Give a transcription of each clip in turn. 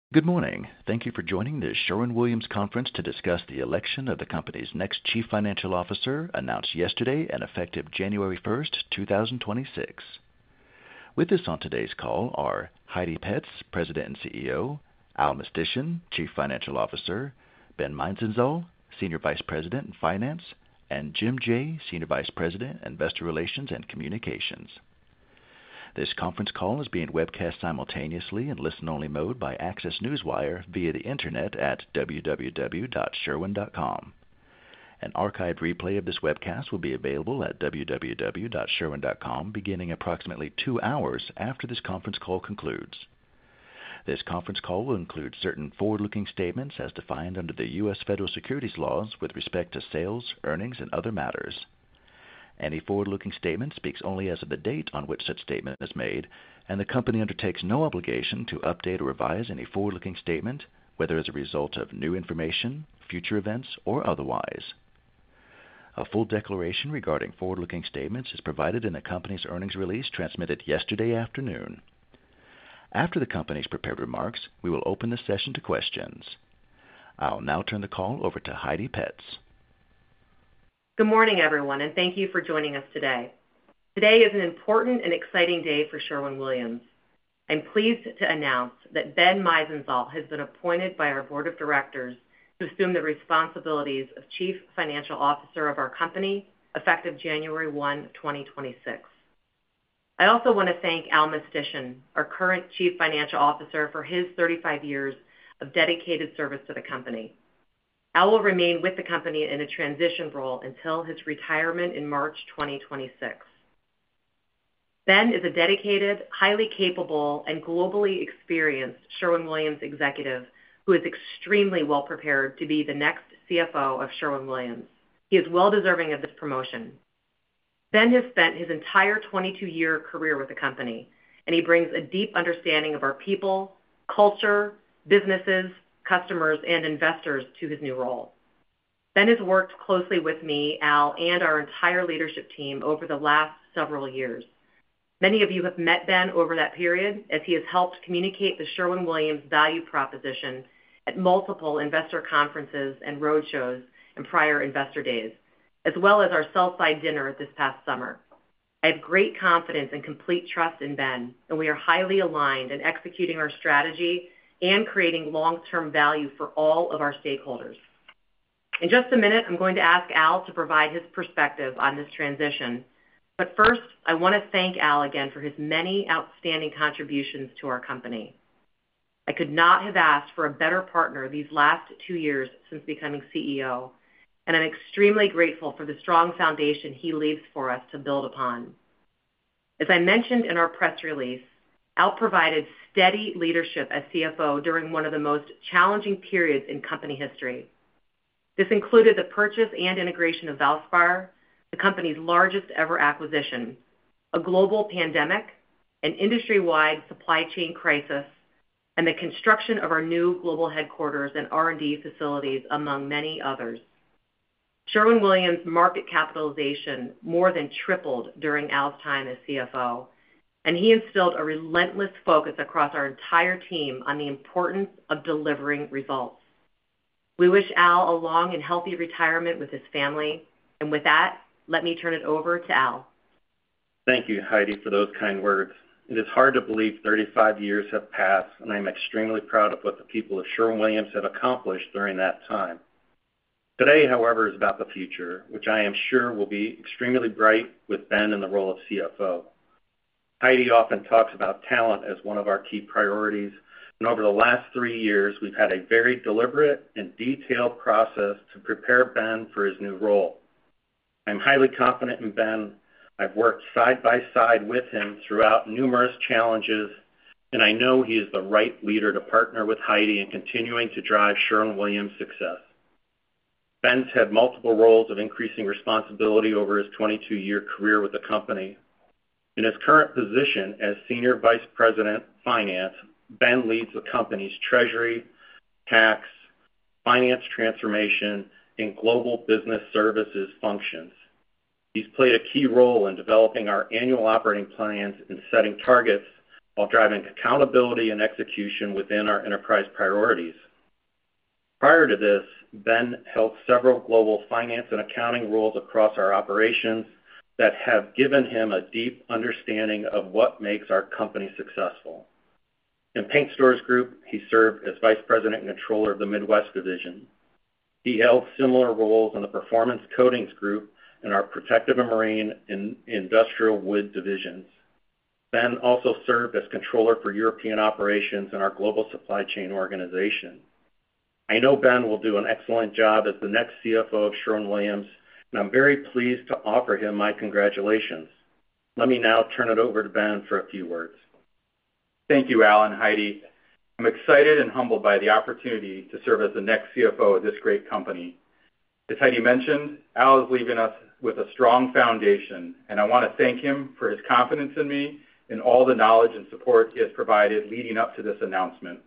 Good morning. Thank you for joining the Sherwin-Williams conference to discuss the election of the company's next Chief Financial Officer, announced yesterday and effective January 1st, 2026. With us on today's call are Heidi Petz, President and CEO, Al Mistysyn, Chief Financial Officer, Ben Meisenzahl, Senior Vice President in Finance, and Jim Jaye, Senior Vice President, Investor Relations and Communications. This conference call is being webcast simultaneously in listen-only mode by Access Newswire via the internet at www.sherwin.com. An archived replay of this webcast will be available at www.sherwin.com beginning approximately 2 hours after this conference call concludes. This conference call will include certain forward-looking statements as defined under the U.S. federal securities laws with respect to sales, earnings, and other matters. Any forward-looking statement speaks only as of the date on which such statement is made, and the company undertakes no obligation to update or revise any forward-looking statement, whether as a result of new information, future events, or otherwise. A full declaration regarding forward-looking statements is provided in the company's earnings release transmitted yesterday afternoon. After the company's prepared remarks, we will open the session to questions. I'll now turn the call over to Heidi Petz. Good morning, everyone, and thank you for joining us today. Today is an important and exciting day for Sherwin-Williams. I'm pleased to announce that Ben Meisenzahl has been appointed by our board of directors to assume the responsibilities of Chief Financial Officer of our company, effective January 1, 2026. I also want to thank Al Mistysyn, our current Chief Financial Officer, for his 35 years of dedicated service to the company. Al will remain with the company in a transition role until his retirement in March 2026. Ben is a dedicated, highly capable, and globally experienced Sherwin-Williams executive who is extremely well prepared to be the next CFO of Sherwin-Williams. He is well deserving of this promotion. Ben has spent his entire 22-year career with the company, and he brings a deep understanding of our people, culture, businesses, customers, and investors to his new role. Ben has worked closely with me, Al, and our entire leadership team over the last several years. Many of you have met Ben over that period as he has helped communicate the Sherwin-Williams value proposition at multiple investor conferences and roadshows and prior investor days, as well as our sell-side dinner this past summer. I have great confidence and complete trust in Ben, and we are highly aligned in executing our strategy and creating long-term value for all of our stakeholders. In just a minute, I'm going to ask Al to provide his perspective on this transition. But first, I want to thank Al again for his many outstanding contributions to our company. I could not have asked for a better partner these last 2 years since becoming CEO, and I'm extremely grateful for the strong foundation he leaves for us to build upon. As I mentioned in our press release, Al provided steady leadership as CFO during one of the most challenging periods in company history. This included the purchase and integration of Valspar, the company's largest ever acquisition, a global pandemic, an industry-wide supply chain crisis, and the construction of our new global headquarters and R&D facilities, among many others. Sherwin-Williams' market capitalization more than tripled during Al's time as CFO, and he instilled a relentless focus across our entire team on the importance of delivering results. We wish Al a long and healthy retirement with his family, and with that, let me turn it over to Al. Thank you, Heidi, for those kind words. It is hard to believe 35 years have passed, and I'm extremely proud of what the people of Sherwin-Williams have accomplished during that time. Today, however, is about the future, which I am sure will be extremely bright with Ben in the role of CFO. Heidi often talks about talent as one of our key priorities, and over the last 3 years, we've had a very deliberate and detailed process to prepare Ben for his new role. I'm highly confident in Ben. I've worked side by side with him throughout numerous challenges, and I know he is the right leader to partner with Heidi in continuing to drive Sherwin-Williams' success. Ben's had multiple roles of increasing responsibility over his 22-year career with the company. In his current position as Senior Vice President, Finance, Ben leads the company's treasury, tax, finance transformation, and global business services functions. He's played a key role in developing our annual operating plans and setting targets while driving accountability and execution within our enterprise priorities. Prior to this, Ben held several global finance and accounting roles across our operations that have given him a deep understanding of what makes our company successful. In Paint Stores Group, he served as Vice President and Controller of the Midwest Division. He held similar roles in the Performance Coatings Group and our Protective and Marine and Industrial Wood divisions. Ben also served as Controller for European Operations in our Global Supply Chain Organization. I know Ben will do an excellent job as the next CFO of Sherwin-Williams, and I'm very pleased to offer him my congratulations. Let me now turn it over to Ben for a few words. Thank you, Al and Heidi. I'm excited and humbled by the opportunity to serve as the next CFO of this great company. As Heidi mentioned, Al is leaving us with a strong foundation, and I want to thank him for his confidence in me and all the knowledge and support he has provided leading up to this announcement.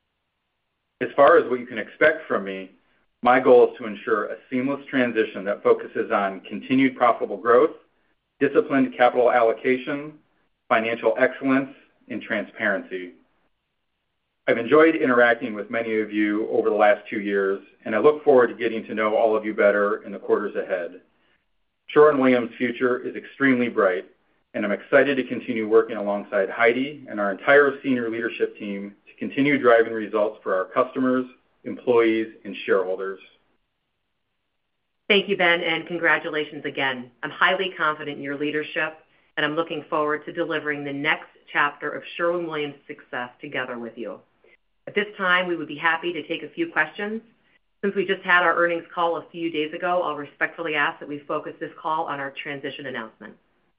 As far as what you can expect from me, my goal is to ensure a seamless transition that focuses on continued profitable growth, disciplined capital allocation, financial excellence, and transparency. I've enjoyed interacting with many of you over the last 2 years, and I look forward to getting to know all of you better in the quarters ahead. Sherwin-Williams' future is extremely bright, and I'm excited to continue working alongside Heidi and our entire senior leadership team to continue driving results for our customers, employees, and shareholders. Thank you, Ben, and congratulations again. I'm highly confident in your leadership, and I'm looking forward to delivering the next chapter of Sherwin-Williams' success together with you. At this time, we would be happy to take a few questions. Since we just had our earnings call a few days ago, I'll respectfully ask that we focus this call on our transition announcement.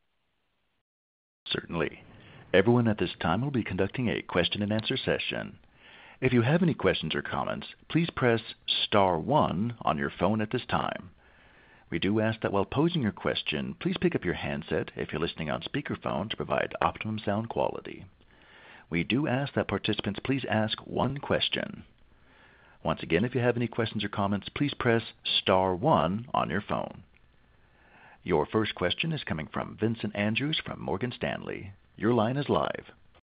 Certainly. Everyone at this time will be conducting a question-and-answer session. If you have any questions or comments, please press star 1 on your phone at this time. We do ask that while posing your question, please pick up your handset if you're listening on speakerphone to provide optimum sound quality. We do ask that participants please ask one question. Once again, if you have any questions or comments, please press star 1 on your phone. Your first question is coming from Vincent Andrews from Morgan Stanley. Your line is live.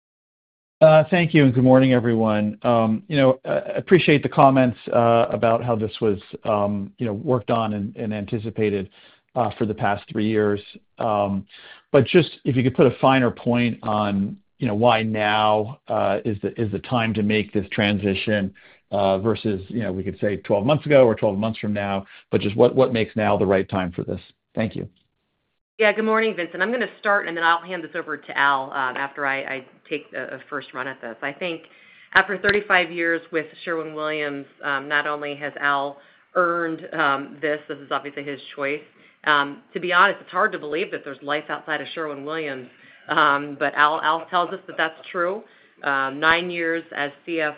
Thank you, and good morning, everyone. I appreciate the comments about how this was, worked on and anticipated for the past 3 years. But just if you could put a finer point on, why now is the time to make this transition versus, we could say 12 months ago or 12 months from now, but just what makes now the right time for this? Thank you. Yeah, good morning, Vincent. I'm going to start, and then I'll hand this over to Al after I take a first run at this. I think after 35 years with Sherwin-Williams, not only has Al earned this is obviously his choice. To be honest, it's hard to believe that there's life outside of Sherwin-Williams, but Al tells us that that's true. 9 years as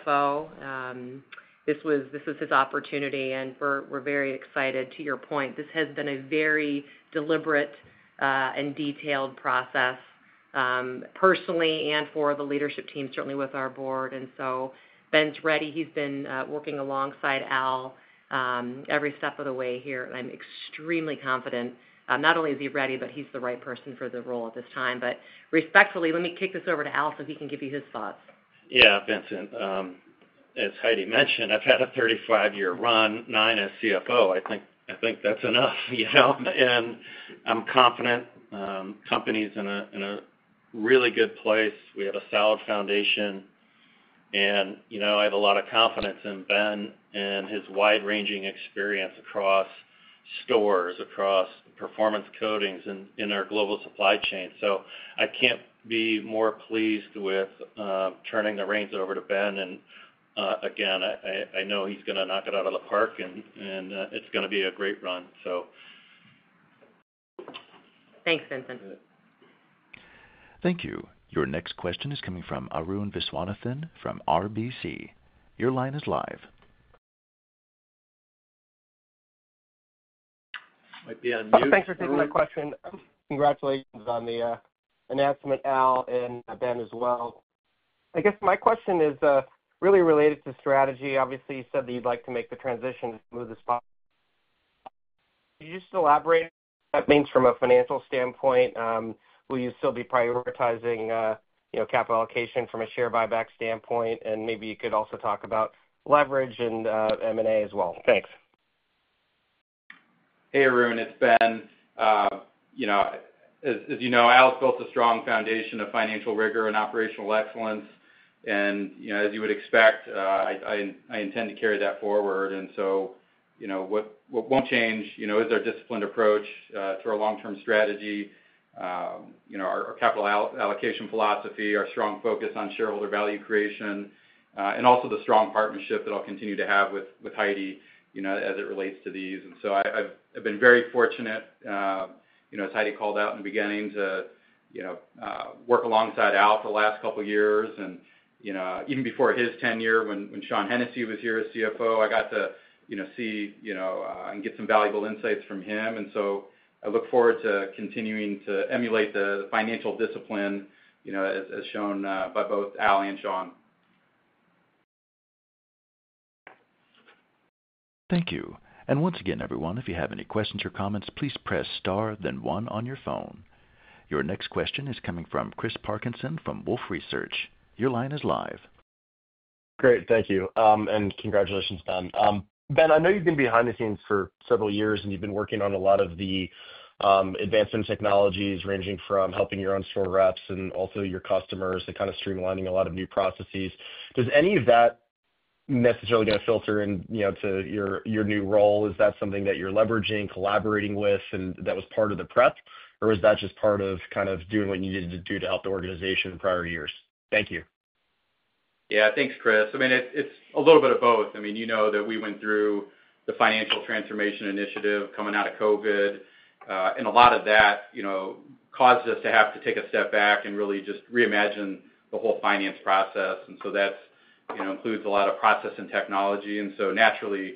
CFO, this was his opportunity, and we're very excited. To your point, this has been a very deliberate and detailed process, personally and for the leadership team, certainly with our board. And so Ben's ready. He's been working alongside Al every step of the way here, and I'm extremely confident. Not only is he ready, but he's the right person for the role at this time. But respectfully, let me kick this over to Al so he can give you his thoughts. Yeah, Vincent, as Heidi mentioned, I've had a 35-year run, 9 as CFO. I think that's enough, and I'm confident. Company's in a really good place. We have a solid foundation, and I have a lot of confidence in Ben and his wide-ranging experience across stores, across performance coatings, and in our global supply chain. So I can't be more pleased with turning the reins over to Ben. And again, I know he's going to knock it out of the park, and it's going to be a great run. So, thanks, Vincent. Thank you. Your next question is coming from Arun Viswanathan from RBC. Your line is live. Might be on mute. Thanks for taking my question. Congratulations on the announcement, Al, and Ben as well. I guess my question is really related to strategy. Obviously, you said that you'd like to make the transition as smooth as possible. Could you just elaborate what that means from a financial standpoint? Will you still be prioritizing capital allocation from a share buyback standpoint, and maybe you could also talk about leverage and M&A as well. Thanks. Hey, Arun, it's Ben. As you know, Al's built a strong foundation of financial rigor and operational excellence. And, as you would expect, I intend to carry that forward. And so, what won't change, is our disciplined approach to our long-term strategy, our capital allocation philosophy, our strong focus on shareholder value creation, and also the strong partnership that I'll continue to have with Heidi, as it relates to these. And so I've been very fortunate, as Heidi called out in the beginning, to, work alongside Al for the last couple of years. And, even before his tenure, when Sean Hennessy was here as CFO, I got to, see, and get some valuable insights from him. And so I look forward to continuing to emulate the financial discipline, as shown by both Al and Sean. Thank you. And once again, everyone, if you have any questions or comments, please press star, then 1 on your phone. Your next question is coming from Chris Parkinson from Wolfe Research. Your line is live. Great. Thank you. And congratulations, Ben. Ben, I know you've been behind the scenes for several years, and you've been working on a lot of the advancement technologies ranging from helping your own store reps and also your customers to kind of streamlining a lot of new processes. Does any of that necessarily going to filter in, to your new role? Is that something that you're leveraging, collaborating with, and that was part of the prep? Or is that just part of kind of doing what you needed to do to help the organization in prior years? Thank you. Yeah, thanks, Chris. I mean, it's a little bit of both. I mean, that we went through the financial transformation initiative coming out of COVID, and a lot of that, caused us to have to take a step back and really just reimagine the whole finance process. And so that's, includes a lot of process and technology. And so naturally,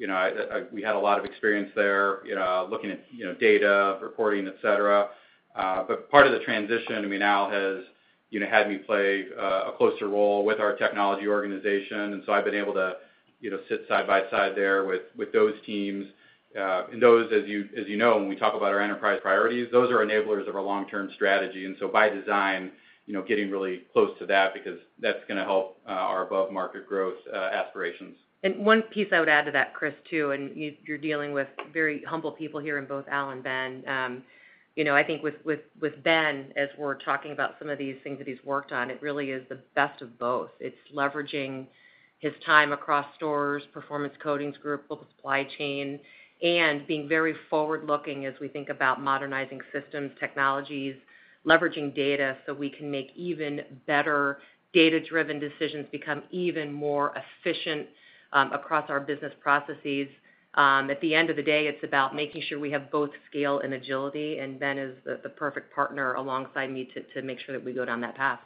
we had a lot of experience there, looking at, data, reporting, et cetera. But part of the transition, I mean, Al has, had me play a closer role with our technology organization. And so I've been able to, sit side by side there with those teams. And those, as you know, when we talk about our enterprise priorities, those are enablers of our long-term strategy. And so by design, getting really close to that, because that's going to help our above-market growth aspirations. And one piece I would add to that, Chris, too, and you're dealing with very humble people here in both Al and Ben. I think with Ben, as we're talking about some of these things that he's worked on, it really is the best of both. It's leveraging his time across stores, performance coatings group, global supply chain, and being very forward-looking as we think about modernizing systems, technologies, leveraging data so we can make even better data-driven decisions, become even more efficient across our business processes. At the end of the day, it's about making sure we have both scale and agility, and Ben is the perfect partner alongside me to make sure that we go down that path.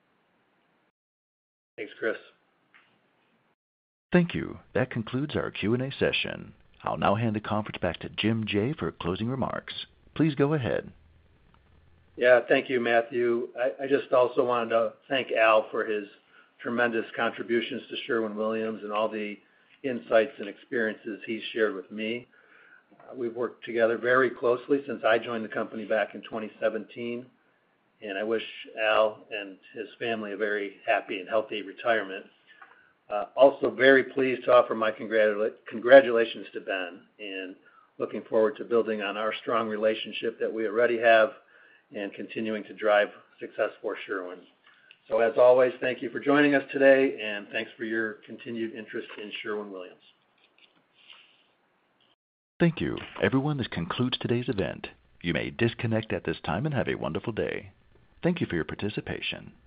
Thanks, Chris. Thank you. That concludes our Q&A session. I'll now hand the conference back to Jim Jaye for closing remarks. Please go ahead. Yeah, thank you, Matthew. I just also wanted to thank Al for his tremendous contributions to Sherwin-Williams and all the insights and experiences he's shared with me. We've worked together very closely since I joined the company back in 2017, and I wish Al and his family a very happy and healthy retirement. Also very pleased to offer my congratulations to Ben, and looking forward to building on our strong relationship that we already have and continuing to drive success for Sherwin. So as always, thank you for joining us today, and thanks for your continued interest in Sherwin-Williams. Thank you. Everyone, this concludes today's event. You may disconnect at this time and have a wonderful day. Thank you for your participation.